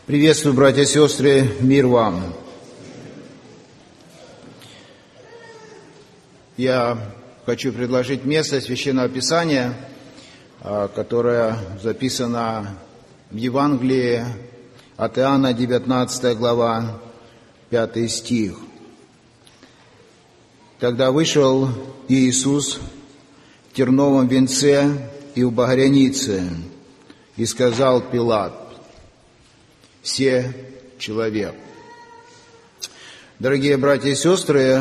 Приветствую, братья и сестры, мир вам. Я хочу предложить место Священного Писания, которое записано в Евангелии от Иоанна, 19 глава, 5 стих. «Когда вышел Иисус в терновом венце и в багрянице, и сказал Пилат: „Се человек“». Дорогие братья и сестры,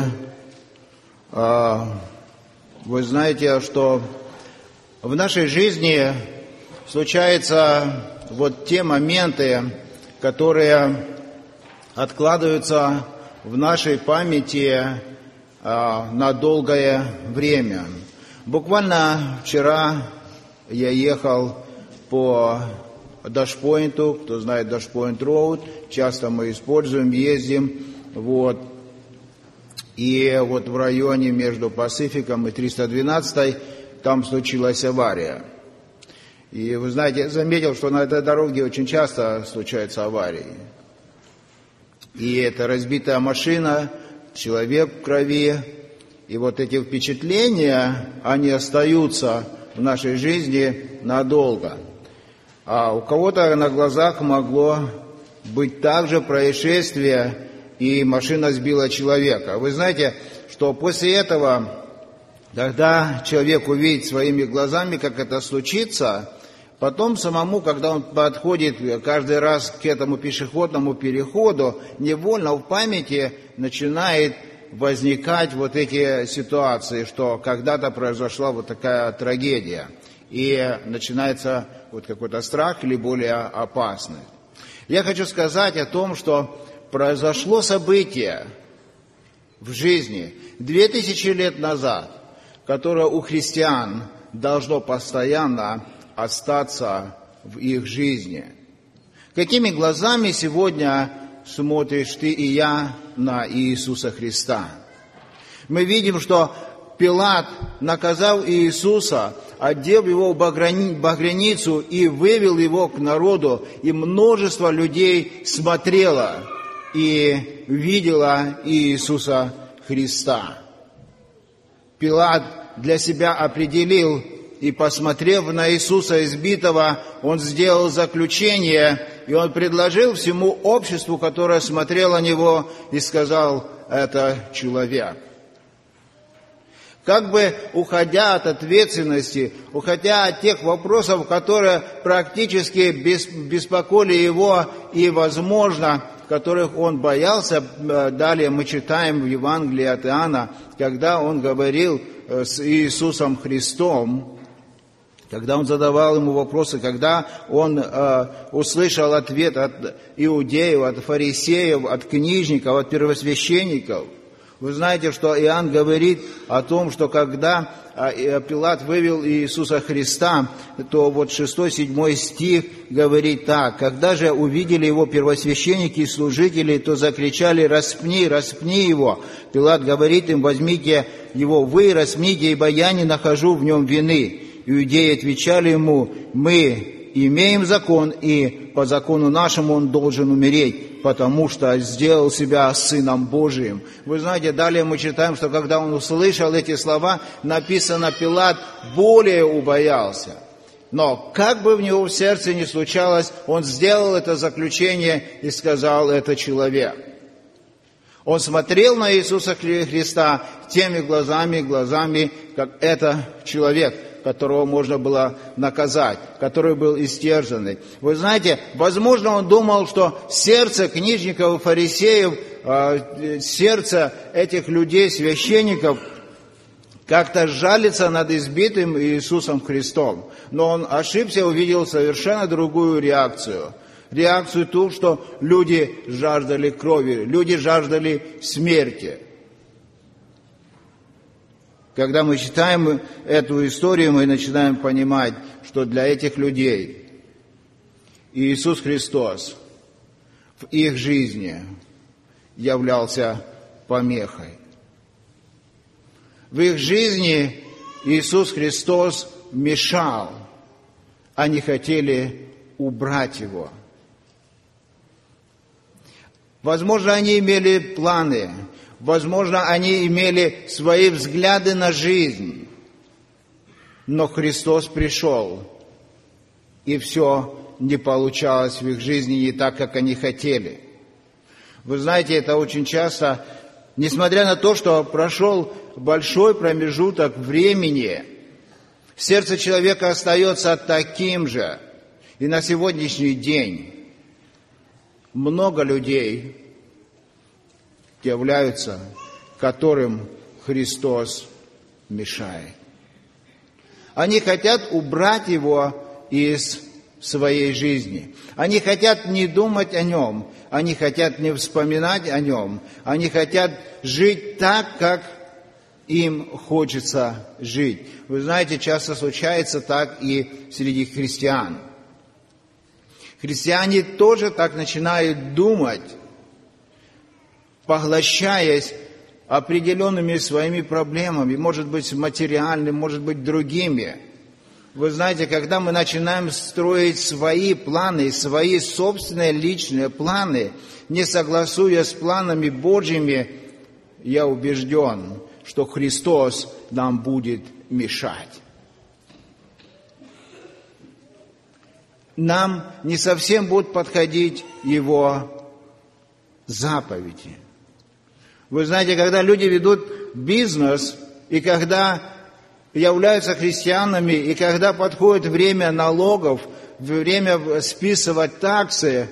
вы знаете, что в нашей жизни случаются вот те моменты, которые откладываются в нашей памяти на долгое время. Буквально вчера я ехал по Дашпойнту, кто знает Дашпойнт Роуд, часто мы используем, ездим, и вот в районе между Пасификом и 312 там случилась авария. И вы знаете, я заметил, что на этой дороге очень часто случаются аварии. И это разбитая машина, человек в крови, и вот эти впечатления, они остаются в нашей жизни надолго. А у кого-то на глазах могло быть также происшествие, и машина сбила человека. Вы знаете, что после этого, когда человек увидит своими глазами, как это случится, потом самому, когда он подходит каждый раз к этому пешеходному переходу, невольно в памяти начинает возникать вот эти ситуации, что когда-то произошла вот такая трагедия. И начинается вот какой-то страх или более опасный. Я хочу сказать о том, что произошло событие в жизни 2000 лет назад, которое у христиан должно постоянно остаться в их жизни. Какими глазами сегодня смотришь ты и я на Иисуса Христа? Мы видим, что Пилат, наказав Иисуса, одел его в багряницу и вывел его к народу, и множество людей смотрело и видело Иисуса Христа. Пилат для себя определил, и, посмотрев на Иисуса избитого, он сделал заключение, и он предложил всему обществу, которое смотрело на него, и сказал: «Это человек». Как бы уходя от ответственности, уходя от тех вопросов, которые практически беспокоили его и, возможно, которых он боялся, далее мы читаем в Евангелии от Иоанна, когда он говорил с Иисусом Христом, когда он задавал ему вопросы, когда он услышал ответ от иудеев, от фарисеев, от книжников, от первосвященников. Вы знаете, что Иоанн говорит о том, что когда Пилат вывел Иисуса Христа, то вот 6-7 стих говорит так: «Когда же увидели его первосвященники и служители, то закричали: „Распни, распни его!“ Пилат говорит им: „Возьмите его вы, распните, ибо я не нахожу в нем вины“. Иудеи отвечали ему: „Мы имеем закон, и по закону нашему он должен умереть, потому что сделал себя Сыном Божиим“». Вы знаете, далее мы читаем, что когда он услышал эти слова, написано, Пилат более убоялся. Но как бы в него в сердце ни случалось, он сделал это заключение и сказал: «Это человек». Он смотрел на Иисуса Христа теми глазами, как это человек, которого можно было наказать, который был истерзанный. Вы знаете, возможно, он думал, что сердце книжников и фарисеев, сердце этих людей, священников, как-то жалится над избитым Иисусом Христом. Но он ошибся, увидел совершенно другую реакцию. Реакцию ту, что люди жаждали крови, люди жаждали смерти. Когда мы читаем эту историю, мы начинаем понимать, что для этих людей Иисус Христос в их жизни являлся помехой. В их жизни Иисус Христос мешал, они хотели убрать Его. Возможно, они имели планы, возможно, они имели свои взгляды на жизнь. Но Христос пришел, и все не получалось в их жизни не так, как они хотели. Вы знаете, это очень часто, несмотря на то, что прошел большой промежуток времени, сердце человека остается таким же. И на сегодняшний день много людей являются, которым Христос мешает. Они хотят убрать Его из своей жизни. Они хотят не думать о Нем. Они хотят не вспоминать о Нем. Они хотят жить так, как им хочется жить. Вы знаете, часто случается так и среди христиан. Христиане тоже так начинают думать, поглощаясь определенными своими проблемами, может быть, материальными, может быть, другими. Вы знаете, когда мы начинаем строить свои планы, свои собственные личные планы, не согласуясь с планами Божьими, я убежден, что Христос нам будет мешать. Нам не совсем будут подходить Его заповеди. Вы знаете, когда люди ведут бизнес, и когда являются христианами, и когда подходит время налогов, время списывать таксы,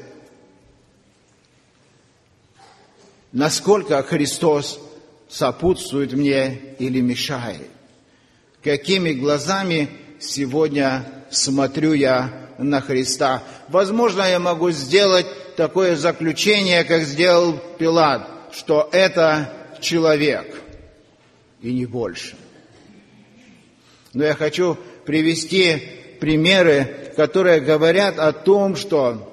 насколько Христос сопутствует мне или мешает? Какими глазами сегодня смотрю я на Христа? Возможно, я могу сделать такое заключение, как сделал Пилат, что это человек, и не больше. Но я хочу привести примеры, которые говорят о том, что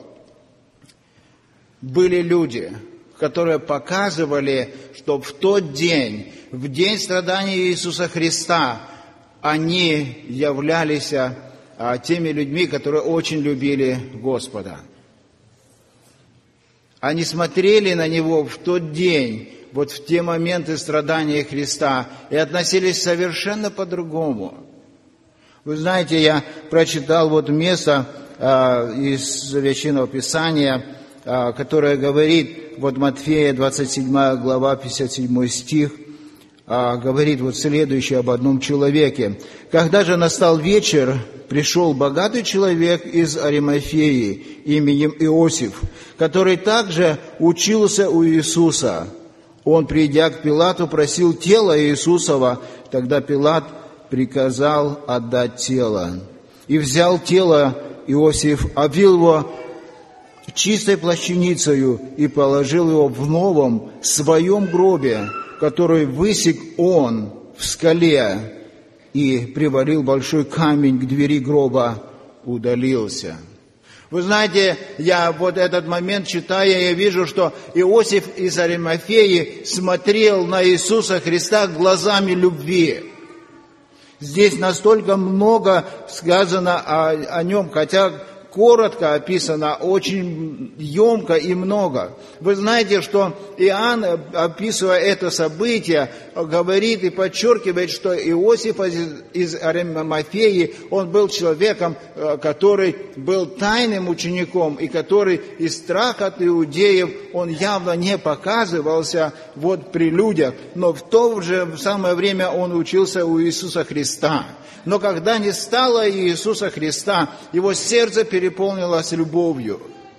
были люди, которые показывали, что в тот день, в день страдания Иисуса Христа, они являлись теми людьми, которые очень любили Господа. Они смотрели на Него в тот день, вот в те моменты страдания Христа, и относились совершенно по-другому. Вы знаете, я прочитал вот место из Священного Писания, которое говорит, вот Матфея, 27 глава, 57 стих, говорит вот следующее об одном человеке. «Когда же настал вечер, пришел богатый человек из Аримафеи именем Иосиф, который также учился у Иисуса. Он, придя к Пилату, просил тело Иисусова. Тогда Пилат приказал отдать тело. И взял тело Иосиф, обвил его чистой плащаницею и положил его в новом своем гробе, который высек он в скале, и приварил большой камень к двери гроба, удалился». Вы знаете, я вот этот момент читая, я вижу, что Иосиф из Аримафеи смотрел на Иисуса Христа глазами любви. Здесь настолько много сказано о нем, хотя коротко описано, очень емко и много. Вы знаете, что Иоанн, описывая это событие, говорит и подчеркивает, что Иосиф из Аримафеи, он был человеком, который был тайным учеником, и который из страха от иудеев, он явно не показывался вот при людях, но в то же самое время он учился у Иисуса Христа. Но когда не стало Иисуса Христа, его сердце переполнилось любовью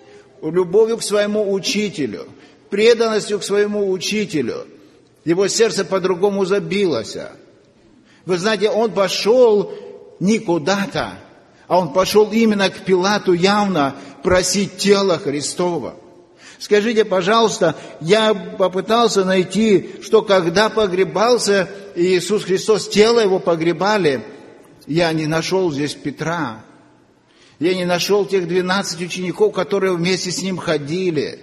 к своему учителю, преданностью к своему учителю. Его сердце по-другому забилось. Вы знаете, он пошел не куда-то, а он пошел именно к Пилату явно просить тело Христова. Скажите, пожалуйста, я попытался найти, что когда погребался Иисус Христос, тело его погребали, я не нашел здесь Петра. Я не нашел тех 12 учеников, которые вместе с ним ходили.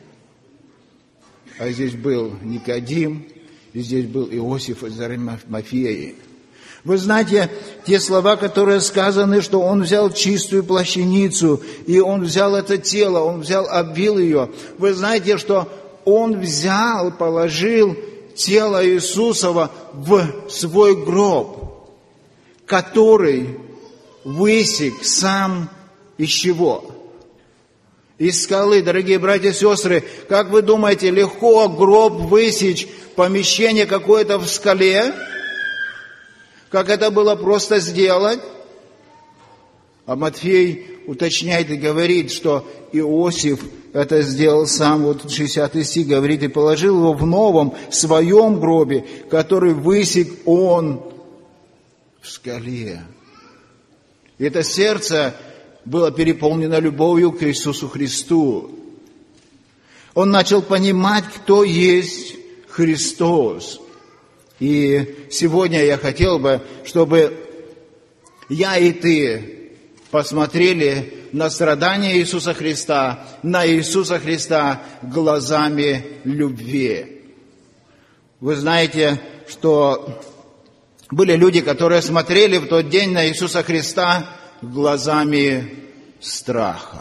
А здесь был Никодим, и здесь был Иосиф из Аримафеи. Вы знаете, те слова, которые сказаны, что он взял чистую плащаницу, и он взял это тело, он взял, обвил ее. Вы знаете, что Он взял, положил тело Иисусова в свой гроб, который высек сам из чего? Из скалы. Дорогие братья и сестры, как вы думаете, легко гроб высечь, помещение какое-то в скале? Как это было просто сделать? А Матфей уточняет и говорит, что Иосиф это сделал сам. Вот 60 стих говорит, и положил его в новом своем гробе, который высек он в скале. И это сердце было переполнено любовью к Иисусу Христу. Он начал понимать, кто есть Христос. И сегодня я хотел бы, чтобы я и ты посмотрели на страдания Иисуса Христа, на Иисуса Христа глазами любви. Вы знаете, что были люди, которые смотрели в тот день на Иисуса Христа глазами страха.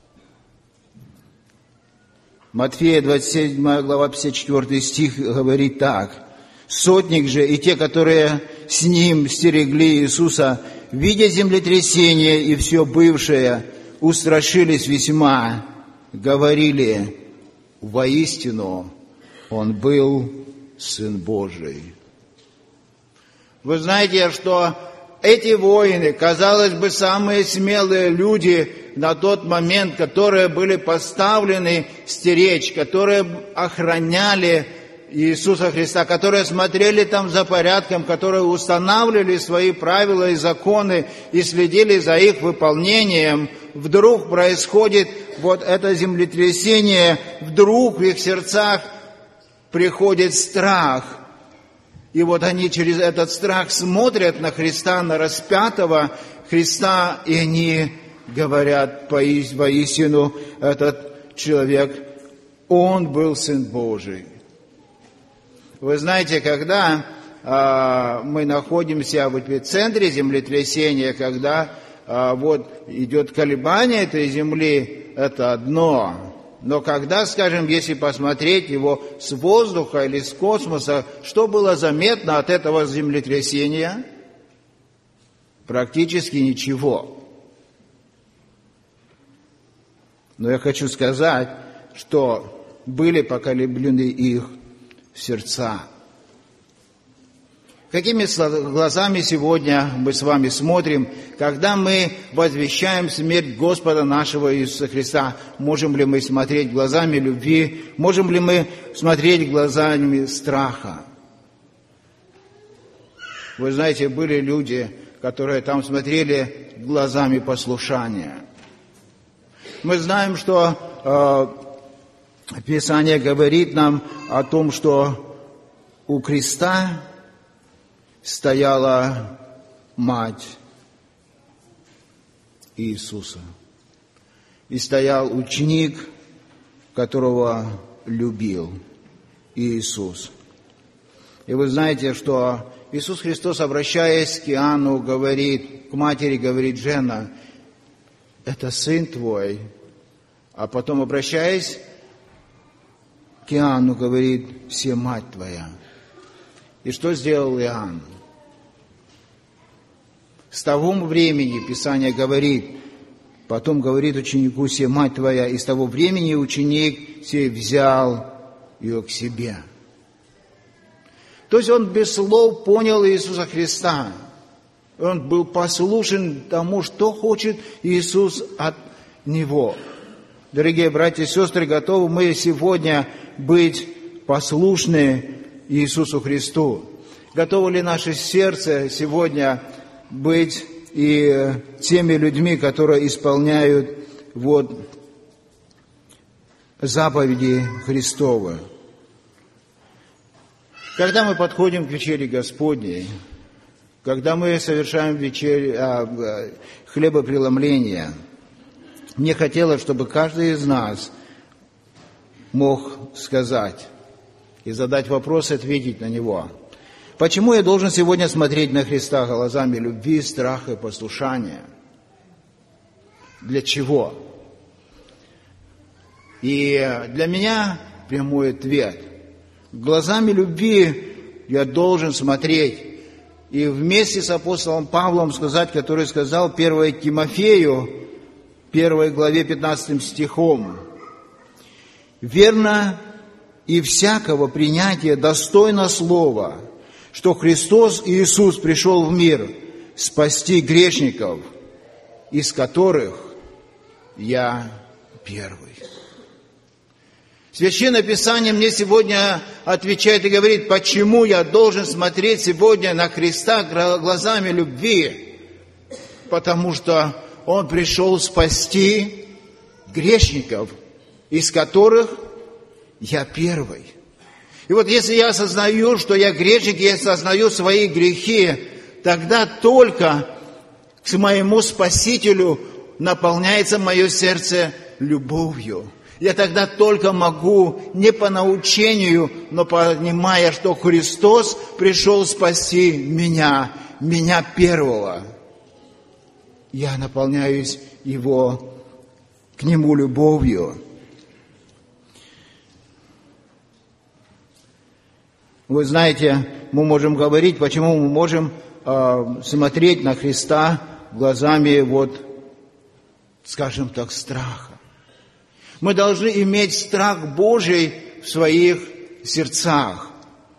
Матфея 27 глава 54 стих говорит так. Сотник же и те, которые с ним стерегли Иисуса, видя землетрясение и все бывшее, устрашились весьма, говорили, воистину Он был Сын Божий. Вы знаете, что эти воины, казалось бы, самые смелые люди на тот момент, которые были поставлены стеречь, которые охраняли Иисуса Христа, которые смотрели там за порядком, которые устанавливали свои правила и законы и следили за их выполнением, вдруг происходит вот это землетрясение, вдруг в их сердцах приходит страх. И вот они через этот страх смотрят на Христа, на распятого Христа, и они говорят, воистину, этот человек, Он был Сын Божий. Вы знаете, когда мы находимся в эпицентре землетрясения, когда вот идет колебание этой земли, это одно. Но когда, скажем, если посмотреть его с воздуха или с космоса, что было заметно от этого землетрясения? Практически ничего. Но я хочу сказать, что были поколеблены их сердца. Какими глазами сегодня мы с вами смотрим, когда мы возвещаем смерть Господа нашего Иисуса Христа? Можем ли мы смотреть глазами любви? Можем ли мы смотреть глазами страха? Вы знаете, были люди, которые там смотрели глазами послушания. Мы знаем, что Писание говорит нам о том, что у креста стояла мать Иисуса. И стоял ученик, которого любил Иисус. И вы знаете, что Иисус Христос, обращаясь к Иоанну, говорит, к матери говорит, жена, это сын твой. А потом, обращаясь к Иоанну, говорит, все мать твоя. И что сделал Иоанн? С того времени, Писание говорит, потом говорит ученику сей, мать твоя, и с того времени ученик сей взял ее к себе. То есть он без слов понял Иисуса Христа. Он был послушен тому, что хочет Иисус от него. Дорогие братья и сестры, готовы мы сегодня быть послушны Иисусу Христу? Готовы ли наше сердце сегодня быть и теми людьми, которые исполняют вот заповеди Христовы? Когда мы подходим к вечере Господней, когда мы совершаем хлебопреломление, мне хотелось, чтобы каждый из нас мог сказать и задать вопрос, и ответить на него. Почему я должен сегодня смотреть на Христа глазами любви, страха и послушания? Для чего? И для меня прямой ответ. Глазами любви я должен смотреть. И вместе с апостолом Павлом сказать, который сказал 1 Тимофею, 1 главе 15 стихом: «Верно и всякого принятия достойно слова, что Христос Иисус пришел в мир спасти грешников, из которых я первый». Священное Писание мне сегодня отвечает и говорит, почему я должен смотреть сегодня на Христа глазами любви. Потому что Он пришел спасти грешников, из которых я первый. И вот если я осознаю, что я грешник, я осознаю свои грехи, тогда только к моему Спасителю наполняется мое сердце любовью. Я тогда только могу, не по научению, но понимая, что Христос пришел спасти меня первого. Я наполняюсь к Нему любовью. Вы знаете, мы можем говорить, почему мы можем смотреть на Христа глазами, скажем так, страха. Мы должны иметь страх Божий в своих сердцах.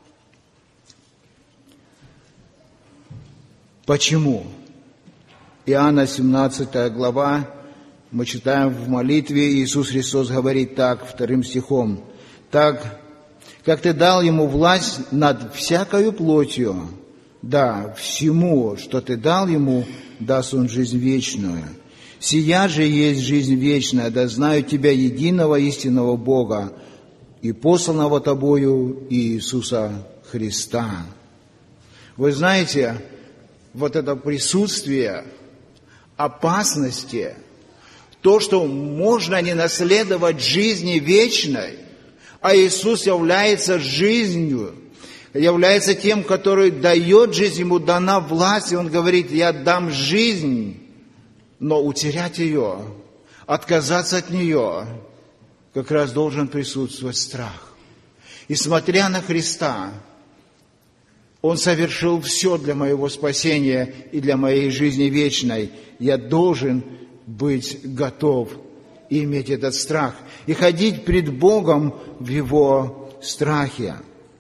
Почему? Иоанна 17 глава, мы читаем в молитве, Иисус Христос говорит так, 2 стихом: «Так, как Ты дал Ему власть над всякою плотью, да, всему, что Ты дал Ему, даст Он жизнь вечную. Сия же есть жизнь вечная, да знают Тебя, единого истинного Бога, и посланного Тобою Иисуса Христа». Вы знаете, это присутствие опасности, то, что можно не наследовать жизни вечной, а Иисус является жизнью, является тем, который дает жизнь, Ему дана власть, и Он говорит: «Я дам жизнь», но утерять ее, отказаться от нее, как раз должен присутствовать страх. И смотря на Христа, Он совершил все для моего спасения и для моей жизни вечной. Я должен быть готов и иметь этот страх, и ходить пред Богом в Его страхе.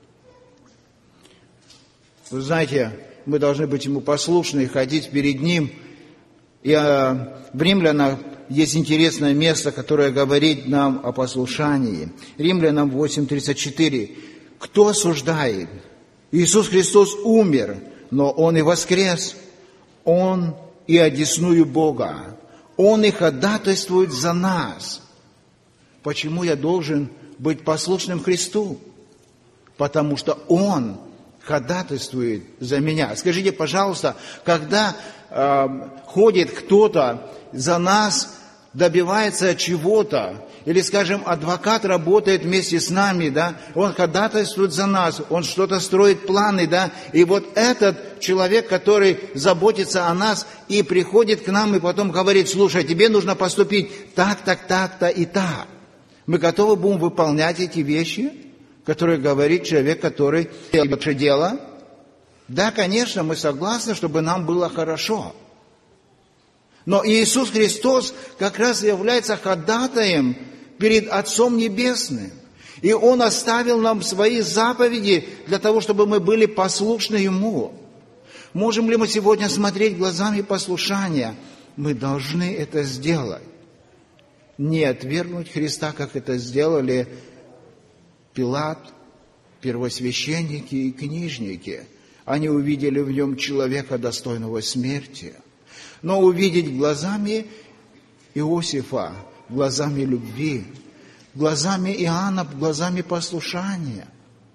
Вы знаете, мы должны быть Ему послушны и ходить перед Ним. И в Римлянах есть интересное место, которое говорит нам о послушании. Римлянам 8:34. «Кто осуждает? Иисус Христос умер, но Он и воскрес. Он и одесную Бога. Он и ходатайствует за нас». Почему я должен быть послушным Христу? Потому что Он ходатайствует за меня. Скажите, пожалуйста, когда ходит кто-то за нас, добивается чего-то, или, скажем, адвокат работает вместе с нами, да, он ходатайствует за нас, он что-то строит планы, да, и этот человек, который заботится о нас и приходит к нам и потом говорит: слушай, тебе нужно поступить так-то и так. Мы готовы будем выполнять эти вещи, которые говорит человек, который делает дело? Да, конечно, мы согласны, чтобы нам было хорошо. Но Иисус Христос как раз является ходатаем перед Отцом Небесным. И Он оставил нам свои заповеди для того, чтобы мы были послушны Ему. Можем ли мы сегодня смотреть глазами послушания? Мы должны это сделать. Не отвергнуть Христа, как это сделали Пилат, первосвященники и книжники. Они увидели в Нем человека, достойного смерти. Но увидеть глазами Иосифа, глазами любви, глазами Иоанна, глазами послушания,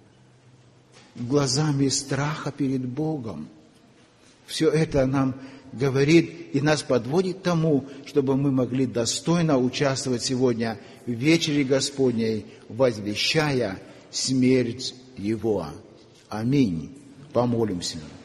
глазами страха перед Богом. Все это нам говорит и нас подводит к тому, чтобы мы могли достойно участвовать сегодня в вечере Господней, возвещая смерть Его. Аминь. Помолимся.